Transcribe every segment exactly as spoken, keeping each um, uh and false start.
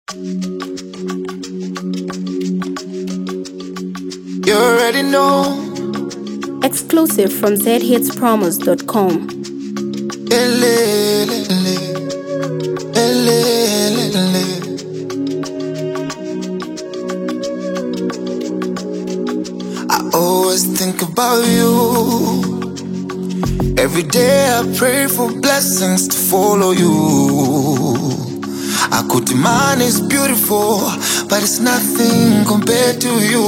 You already know. Exclusive from z hits promos dot com. I always think about you. Every day I pray for blessings to follow you. Akutimani is beautiful, but it's nothing compared to you.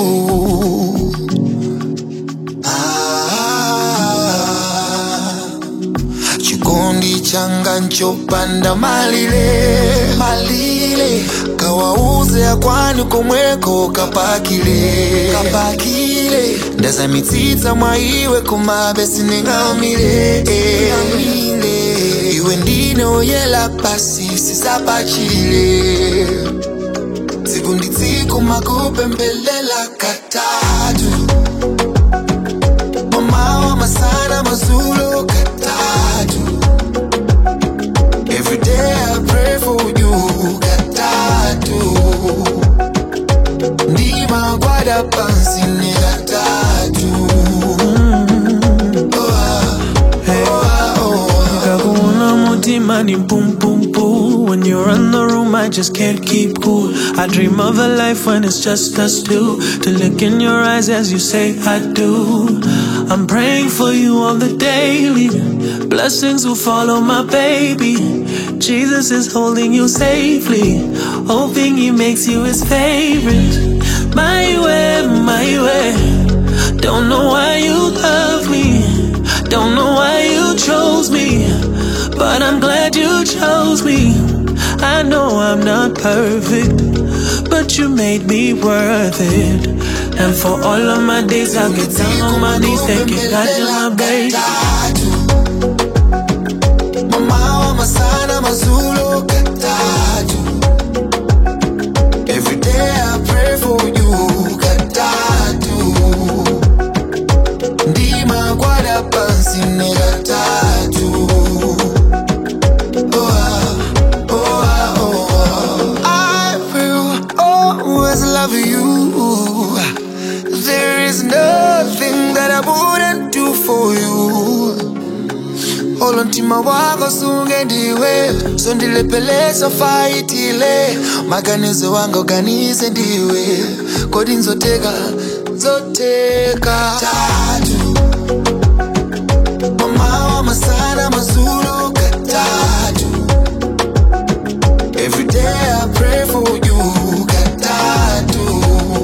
Ah, chikondi changa nchopanda malile malile, kawauze akwani komweko kapakile kapakile, ndaza mitsitsa mwaiwe kumabesi ningamile amile, iwe ndine oyela pasi sisapachile, sikundi tsiku makupembelela katatu, mama wa masana mazulu katatu. Every day I pray for you katatu, ndima gwada pansi ni katatu. Oh ah, oh ah, oh ah. Money boom boom boom. When you're in the room I just can't keep cool. I dream of a life when it's just us two, to look in your eyes as you say I do. I'm praying for you on the daily, blessings will follow my baby. Jesus is holding you safely, hoping he makes you his favorite. My way, my way. Don't know why you love me, don't know why you chose me, but I'm glad you chose me. I know I'm not perfect, but you made me worth it. And for all of my days I'll get down on my knees thanking God you're my baby. Mama wa masana mazulu katatu. Every day I pray for you katatu, ndima gwada pansi ni katatu. Love you. There is nothing that I wouldn't do for you. Olo ntima wako sunge ndiwe, so ndilepeleza fight ile, maganizo wango ganize ndiwe, kodi nzoteka, nzoteka tatu. Mama wa masana mazulu katatu. Every day I pray for you katatu,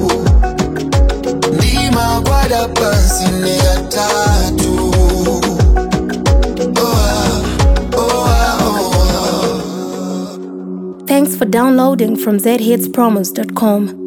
ndima gwada pansi ni katatu. Oh ah, oh ah, oh ah. Thanks for downloading from z hits promos dot com.